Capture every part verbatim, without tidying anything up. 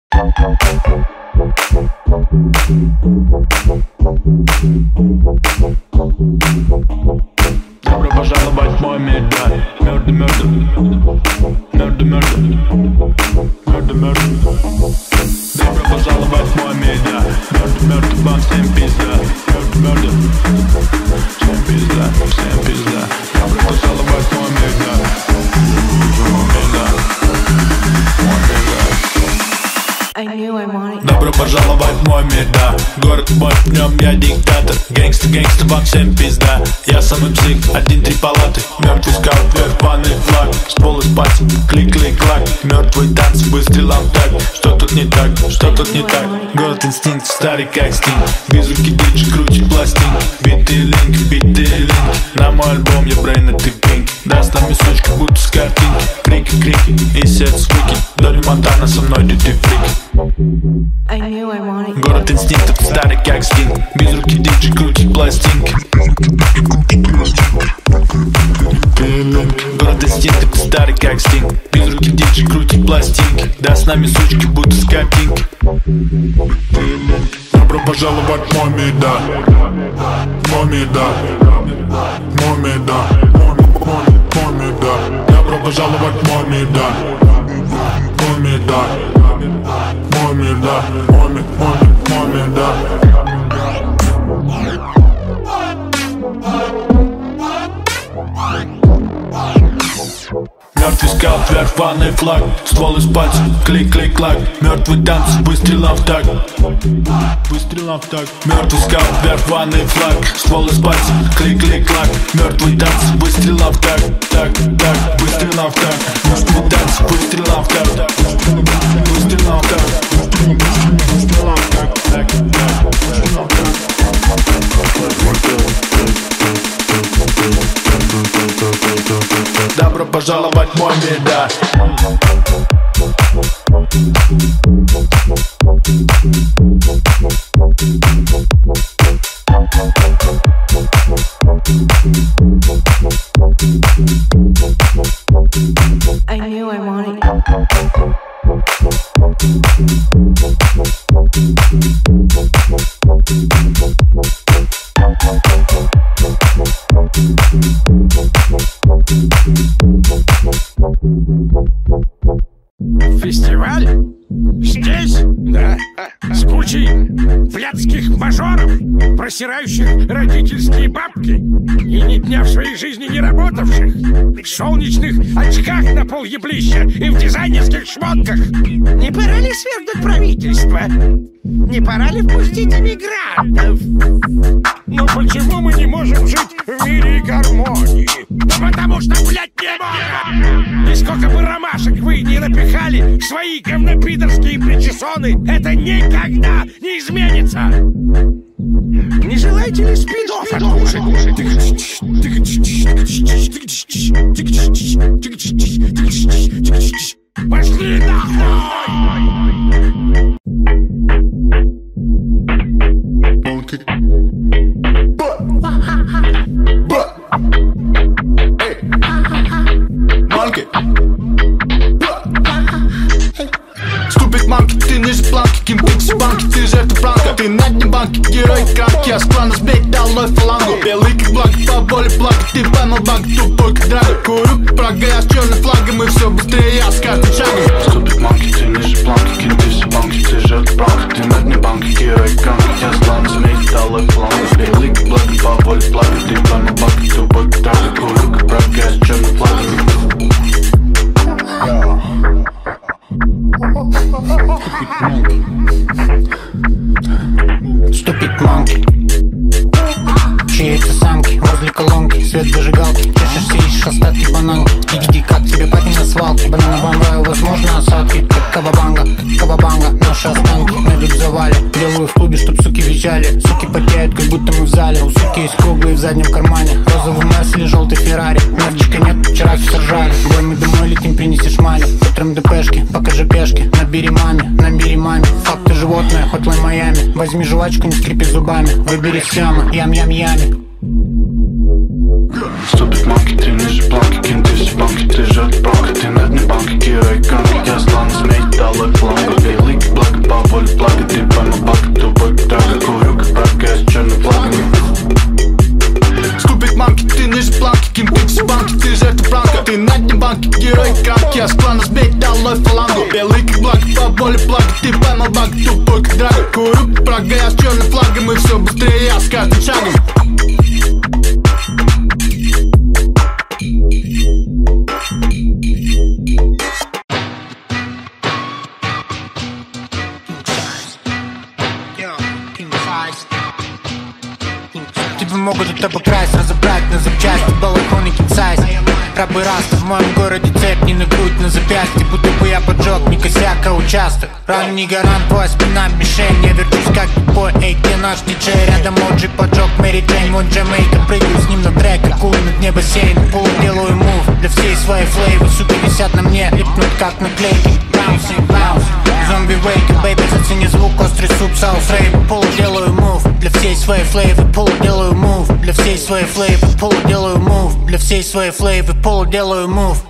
Добро пожаловать в мой мир, да. Мёртвый, мёртвый, мёртвый, мёртвый, мёртвый, мёртвый. Добро пожаловать в мой мир, да. Мёртвый, мёртвый, вам всем пизда. Мёртвый, мёртвый, всем пизда, всем пизда. Добро пожаловать в мой мир, да. Мой мир, да. Мой мир, да. Добро пожаловать в мой мир, да. Город мой, в нем я диктатор. Гэнгста, гэнгста, вам всем пизда. Я самый псих, один-три палаты. Мертвый скаут, вверх, ванный флаг. Ствол из пальцев, клик-клик-клак. Мертвый танц, выстрелом так. Что тут не так, что тут не так? Город инстинкт, старый как стинг. Без руки диджи, круче пластинки. Битый линк, битый линк. На мой альбом я брейн, а ты пинк. Даст нам сучка, будто с картинки. Крики, крики, и сердце звуки. Доли Монтана со мной, ты фрик. Город инстинктов, старый как стинг. Без руки диджи, крутит пластинки. Город инстинктов, старый как стинг. Без руки диджи, крутит пластинки. Да с нами сучки, будто с картинки. Добро пожаловать в мой мир, да. Мой мир, да. Мой мир, да. Мой мир, да. Добро пожаловать в мой мир, да. Мой мир, да. Мой мир, да. Мой мир, мой мир, мой мир, да. Мертвый скаут, вверх, ванный флаг. Ствол из пальцев, клик-клик-клак. Мертвый танц, выстрелом в так. Выстрелом в так. Мертвый скаут, вверх, ванный флаг. Ствол из пальцев, клик-клик-клак. Мертвый танц, выстрелом в так. Так, так, выстрелом в так. Мертвый танц, выстрелом в так. Выстрелом в так. Выстрелом в так. Так, так, выстрелом в так. Добро пожаловать в мой мир, да. I knew I wanted it. Фестиваль? Здесь? Да. С кучей блядских мажоров, просирающих родительские бабки и ни дня в своей жизни не работавших, в солнечных очках на пол еблища и в дизайнерских шмотках. Не пора ли свергнуть правительство? Не пора ли впустить иммигрантов? Но почему мы не можем жить в мире и гармонии? Да потому что, блядь, не можем! И сколько бы ромашек вы не напихали в свои говнопидорские причесоны, это никогда не изменится! Не желаете ли спидов откушать? Пошли нахуй! Monkey. Ступид манки, ты ниже планки, кимпикси банки, ты жертва пранка. Ты на дне банки, герой кранки, я с клана сбить долой фалангу. Белый как бланки, по воле плака, ты поймал банк, тупой как драга. Курю прага, я с черным флагом, и все быстрее я с каждым шагом. Ступид манки, ты ниже планки, кимпикси банки, ты жертва пранка. Ты на дне банки, герой кранки, я с клана сбить долой фалангу. Белый как бланки, по воле плака, ты поймал банк, тупой как драга. Курю как прага, я с черным флагом. Ступит манки, чьи это самки, возле колонки, свет зажигалки, чешешься, ищешь остатки бананки. Иди, как тебе папе на свалке, банановым раю, возможно осадки. Как кавабанга, кавабанга, наши останки найдут в завале. Делаю в клубе, чтоб суки визжали, суки потеют, как будто мы в зале. У суки есть круглые в заднем кармане, розовый Мерс или желтый Феррари. Мерчика нет, вчера все сожрали. Бой, мы домой летим, принесешь маме. Утром ДПшки, покажи пешки, набери маме, набери маме. Фак, ты животное, хоть лай Майами. Возьми жвачку, не скрипи зубами, выбери сямы, ям-ям-ями. Ступит манки, ты ниже планки, кинты все банки, ты жертва пранка. Ты на дне банки, герой кранки, я с клана змей, долой фланга. Белый как блэк, позволю плакать. Ты поймал баг, тупой как драга. Курю, прогонял с черным флагом, и все быстрее я с каждым шагом. Тебе могут это покрасить, разобрать на запчасти. Балахон и кинсайз, рабы раста. В моем городе цепь не на грудь, на запястье. Будто бы я поджег, не косяк, а участок. Ран не гарант, твоя спина мишень. Я верчусь как тупой, эй, где наш диджей? Рядом Оджи поджег, Мэри Джейн, вот Джамейка. Прыгаю с ним на трек, акул над небо бассейн. Пол делаю мув, для всей своей флейвы. Сука висят на мне, липнут как наклейки. Bouncing, bounce, зомби вейки, бэйби, зацени звук, острый суп, саус рейв. Пол делаю мув, для всей своей флейвы. Пол делаю мув, для всей своей флейвы. Пол делаю мув, для всей своей флейвы. Пол делаю мув.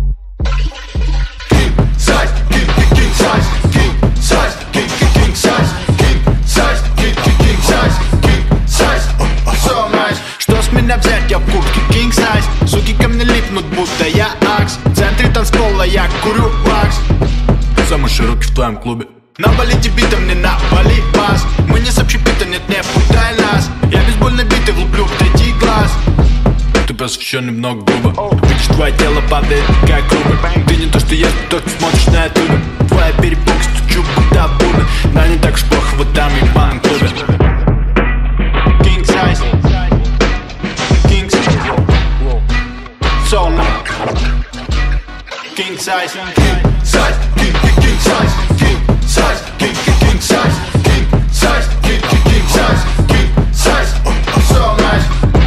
King size, king, king size, king size, king, king size, king size, king, king size, king size, so nice. Что с меня взять, я в куртке king size. Суки ко мне липнут, будто я акс. В центре танцпола я курю вакс. Самый широкий в твоем клубе. Навалите битом, не навали бас. Мы не с общепита, нет, не путай нас. Я бейсбольной битой влуплю в третий глаз. Ты посвященный много грубо. Видишь, твое тело падает, как рубль. Ты не то, что я, то, что смотришь на ютубе. Твоя перепуга, стучу, будто бурно. Но не так уж плохо в этом ебаном клубе. King size, king size, so nice. King size, king size, king, king size, king size, king, king size, king size, king, king size, king size, so nice.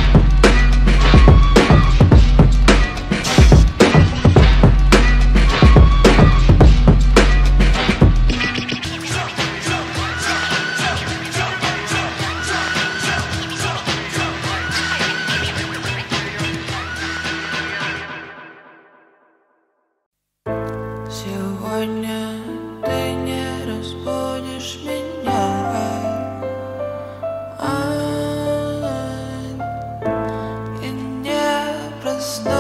Сегодня ты не разбудишь меня. И не проснусь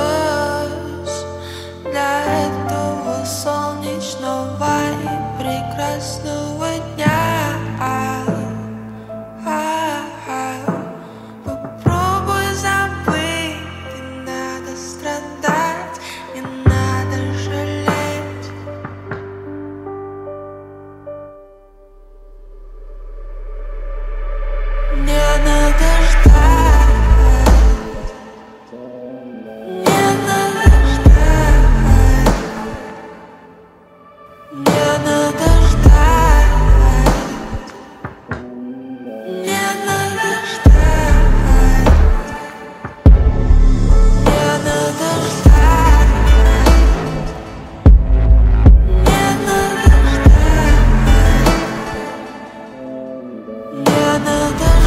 для этого солнечного и прекрасного дня. Попробуй забыть, не надо страдать, не надо жалеть. Не надо ждать, не надо ждать, не надо ждать, не надо ждать, не надо ждать, не надо ждать, не надо ждать.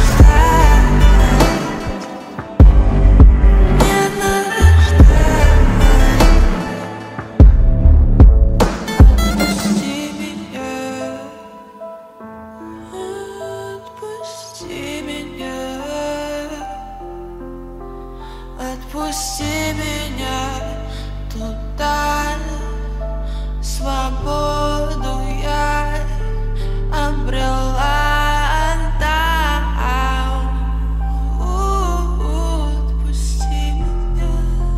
Отпусти меня туда, свободу я обрела там. Отпусти меня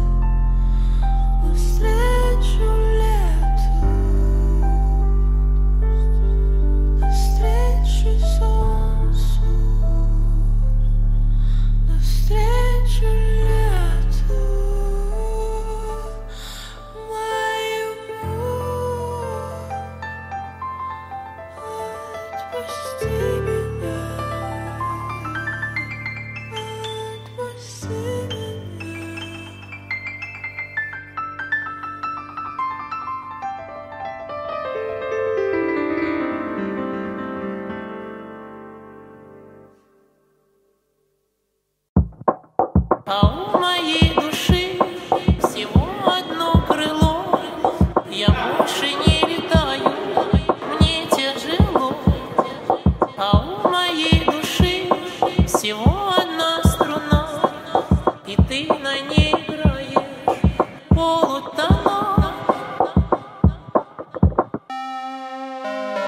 навстречу лету, навстречу солнцу, навстречу лету моему. Отпусти меня, отпусти меня. А у моей души всего одно крыло. Я больше не летаю, мне тяжело. А у моей души всего одна струна, и ты на ней играешь полутона.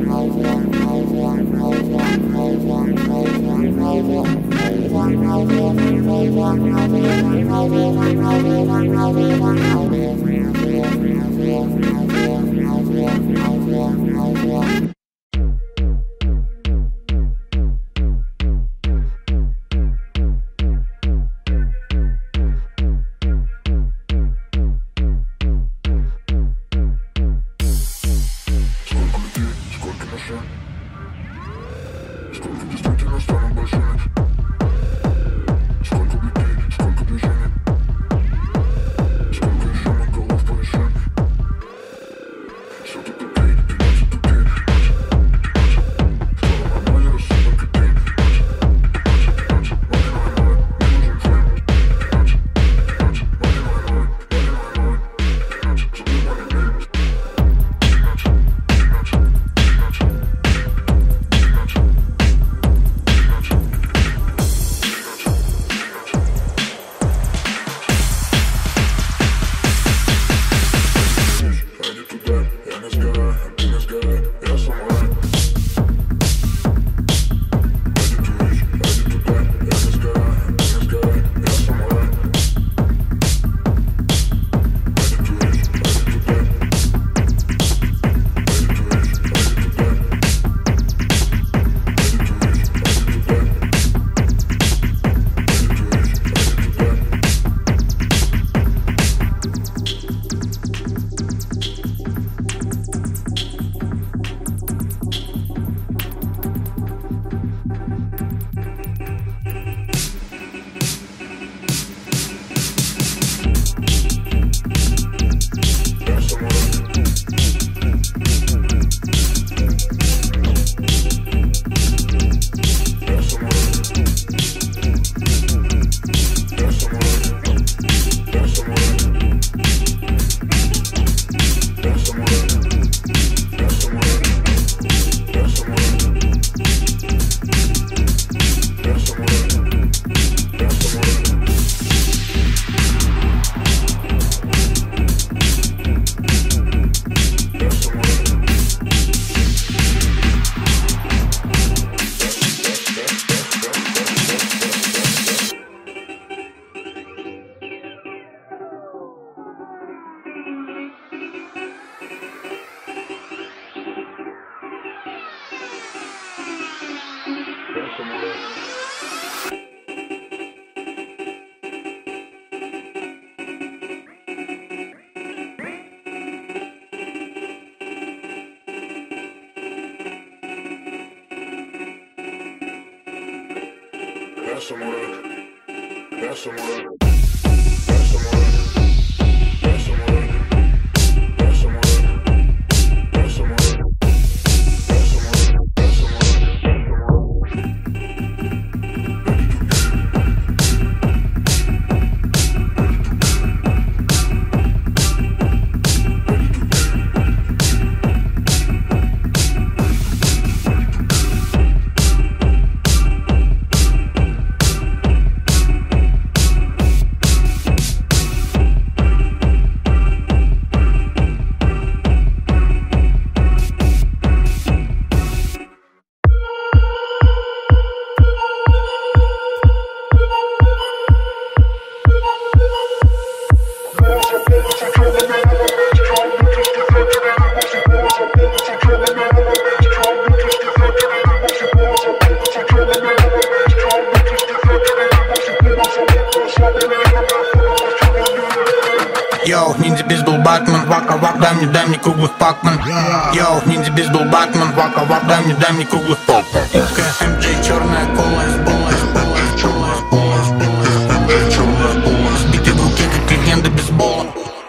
Йоу, ниндзя бейсбол Батман, вака вак, дай мне, дай мне круглых пакман. Йоу, ниндзя бейсбол Батман, вака вак, дай мне, дай мне круглых пакман. эм джей, черная кола, из пола, из пола, из пола, из пола, из пола, из пола, черная кола, сбитый в руке, как легенда бейсбола.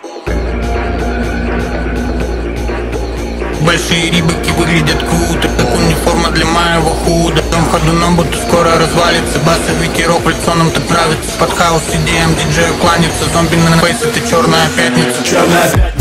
Большие рибаки выглядят круто, как униформа для моего худа. В том ходу нам будто скоро развалится. Басовый ветерок в лицо нам так нравится. Под хаус си ди эм диджею кланяется. Зомби на фейс, это черная пятница. Черная пятница.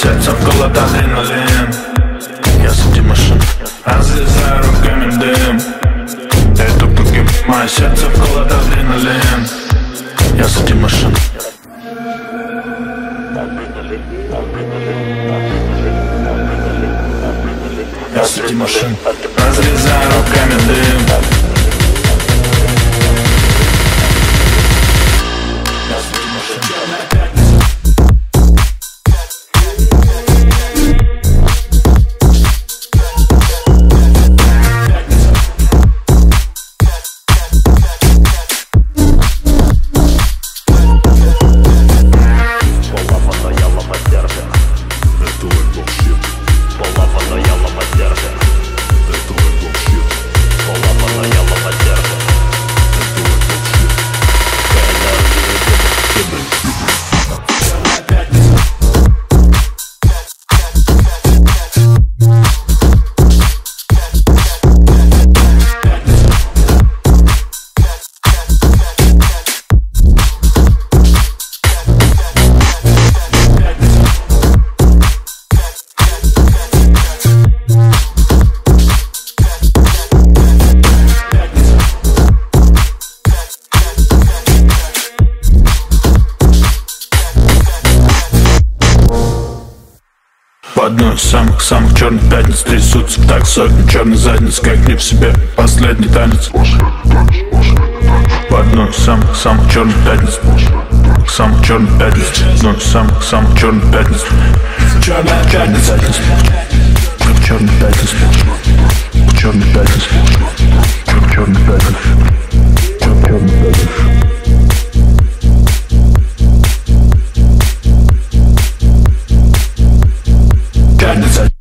сердце в голод адреналин. Я среди машин, разрезаю руками дым. Я иду погиб, мое сердце в голод адреналин. Я среди машин. Я среди машин, разрезаю руками дым. Я среди машин. В одной из самых-самых черных пятниц трясутся так сотни черных задниц, как не в себе последний танец. В одной из самых-самых черных пятниц, самых черных пятниц, в одной из самых-самых черных пятниц, черная пятница, черный пятниц, черный пятниц, черный пятниц, черный пятниц. Пятница.